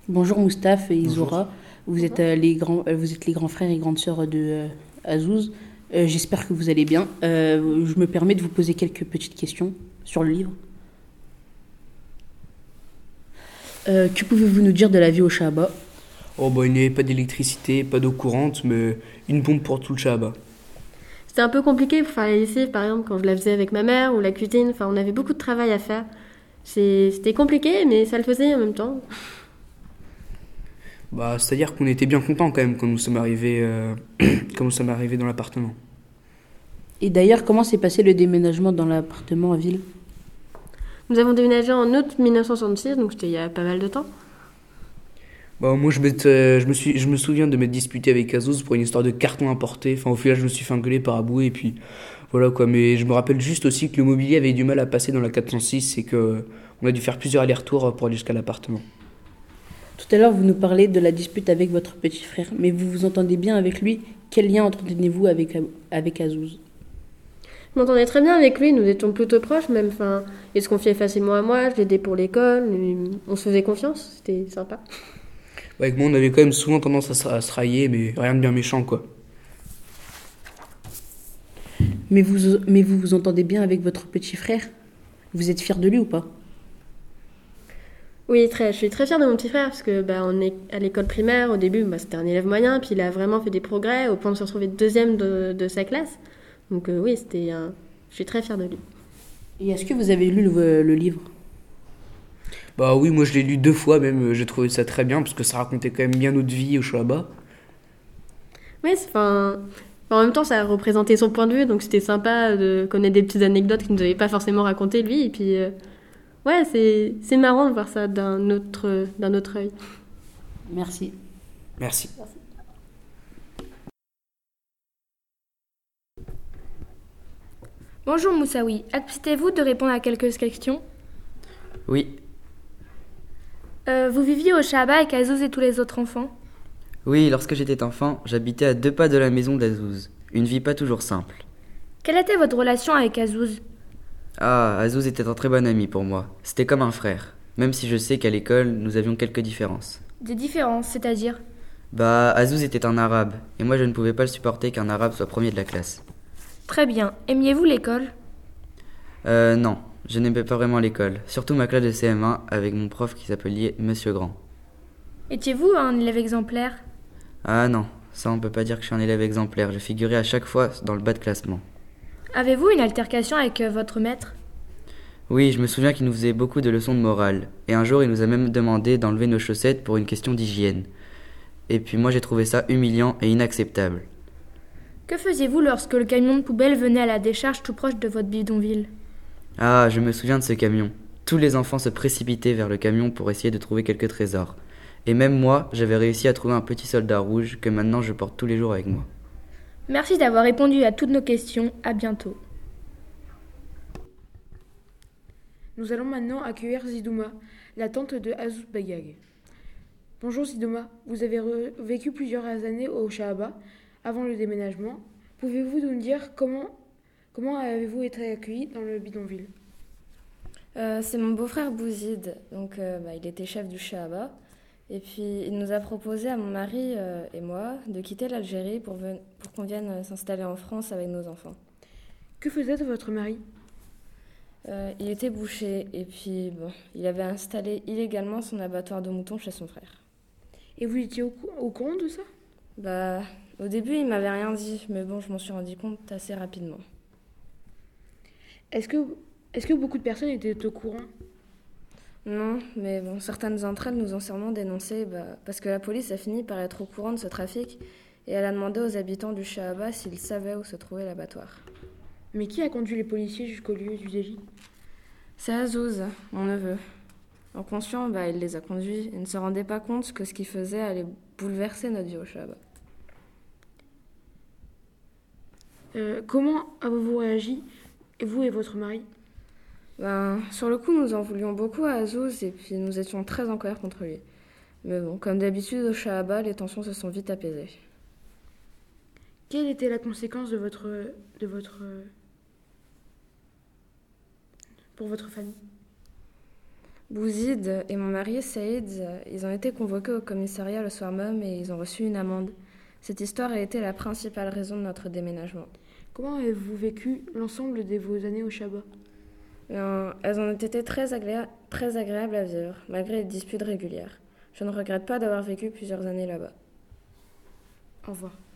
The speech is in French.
Bonjour Moustapha et Bonjour. Isora, vous êtes les grands frères et grandes sœurs de Azouz. J'espère que vous allez bien. Je me permets de vous poser quelques petites questions sur le livre. Que pouvez-vous nous dire de la vie au Shahaba? Oh bah il n'y avait pas d'électricité, pas d'eau courante, mais une pompe pour tout le Shahaba. C'était un peu compliqué pour faire la lessive, par exemple, quand je la faisais avec ma mère ou la cuisine. Enfin, on avait beaucoup de travail à faire. C'était compliqué, mais ça le faisait en même temps. Bah c'est-à-dire qu'on était bien contents quand même quand nous sommes arrivés, quand nous sommes arrivés dans l'appartement. Et d'ailleurs, comment s'est passé le déménagement dans l'appartement à ville? Nous avons déménagé en août 1966, donc c'était il y a pas mal de temps. Bah moi je me souviens de m'être disputé avec Azouz pour une histoire de carton importé. Enfin au final je me suis fait engueuler par Abou et puis voilà quoi. Mais je me rappelle juste aussi que le mobilier avait du mal à passer dans la 406 et que on a dû faire plusieurs allers-retours pour aller jusqu'à l'appartement. Tout à l'heure, vous nous parlez de la dispute avec votre petit frère, mais vous vous entendez bien avec lui. Quel lien entretenez-vous avec Azouz? Je m'entendais très bien avec lui, nous étions plutôt proches même. Enfin, il se confiait facilement à moi, je l'aidais pour l'école, on se faisait confiance, c'était sympa. Ouais, avec moi on avait quand même souvent tendance à se railler, mais rien de bien méchant quoi. Mais vous vous entendez bien avec votre petit frère? Vous êtes fier de lui ou pas? Oui, très. Je suis très fière de mon petit frère parce que on est à l'école primaire. Au début, c'était un élève moyen, puis il a vraiment fait des progrès au point de se retrouver deuxième de sa classe. Donc oui, je suis très fière de lui. Et est-ce que vous avez lu le livre? Bah oui, moi je l'ai lu deux fois même, j'ai trouvé ça très bien parce que ça racontait quand même bien notre vie au Shoah. Oui, en même temps, ça représentait son point de vue, donc c'était sympa de connaître des petites anecdotes qu'il ne nous avait pas forcément racontées lui. Et puis ouais, c'est marrant de voir ça d'un autre œil. Merci. Merci. Bonjour Moussaoui, acceptez-vous de répondre à quelques questions? Oui, Vous viviez au Shahaba avec Azouz et tous les autres enfants? oui, lorsque j'étais enfant, j'habitais à 2 pas de la maison d'Azouz. Une vie pas toujours simple. Quelle était votre relation avec Azouz? Ah, Azouz était un très bon ami pour moi. C'était comme un frère. Même si je sais qu'à l'école, nous avions quelques différences. Des différences, c'est-à-dire? Bah, Azouz était un arabe, et moi je ne pouvais pas le supporter qu'un arabe soit premier de la classe. Très bien. Aimiez-vous l'école? Non, je n'aimais pas vraiment l'école. Surtout ma classe de CM1 avec mon prof qui s'appelait Monsieur Grand. Étiez-vous un élève exemplaire? Ah non, ça on peut pas dire que je suis un élève exemplaire. Je figurais à chaque fois dans le bas de classement. Avez-vous une altercation avec votre maître? Oui, je me souviens qu'il nous faisait beaucoup de leçons de morale. Et un jour, il nous a même demandé d'enlever nos chaussettes pour une question d'hygiène. Et puis moi, j'ai trouvé ça humiliant et inacceptable. Que faisiez-vous lorsque le camion de poubelle venait à la décharge tout proche de votre bidonville? Ah, je me souviens de ce camion. Tous les enfants se précipitaient vers le camion pour essayer de trouver quelques trésors. Et même moi, j'avais réussi à trouver un petit soldat rouge que maintenant je porte tous les jours avec moi. Merci d'avoir répondu à toutes nos questions. À bientôt. Nous allons maintenant accueillir Zidouma, la tante de Azouz Bagag. Bonjour Zidouma, vous avez vécu plusieurs années au Shahaba avant le déménagement. Pouvez-vous nous dire comment avez-vous été accueilli dans le bidonville? C'est mon beau-frère Bouzid, donc il était chef du Shahaba. Et puis il nous a proposé à mon mari et moi de quitter l'Algérie pour qu'on vienne s'installer en France avec nos enfants. Que faisait votre mari? Il était boucher et puis il avait installé illégalement son abattoir de moutons chez son frère. Et vous étiez au courant de ça? Au début il m'avait rien dit, mais bon je m'en suis rendu compte assez rapidement. Est-ce que beaucoup de personnes étaient au courant? Non, mais certaines d'entre elles nous ont sûrement dénoncé parce que la police a fini par être au courant de ce trafic et elle a demandé aux habitants du Shahaba s'ils savaient où se trouvait l'abattoir. Mais qui a conduit les policiers jusqu'au lieu du délit? C'est Azouz, mon neveu. Inconscient, il les a conduits et ne se rendait pas compte que ce qu'il faisait allait bouleverser notre vie au Shahaba. Comment avez-vous réagi, vous et votre mari? Sur le coup, nous en voulions beaucoup à Azouz et puis nous étions très en colère contre lui. Mais comme d'habitude au Shahaba, les tensions se sont vite apaisées. Quelle était la conséquence pour votre famille? Bouzid et mon mari Saïd, ils ont été convoqués au commissariat le soir même et ils ont reçu une amende. Cette histoire a été la principale raison de notre déménagement. Comment avez-vous vécu l'ensemble de vos années au Shabbat? Elles ont été très agréables à vivre, malgré les disputes régulières. Je ne regrette pas d'avoir vécu plusieurs années là-bas. Au revoir.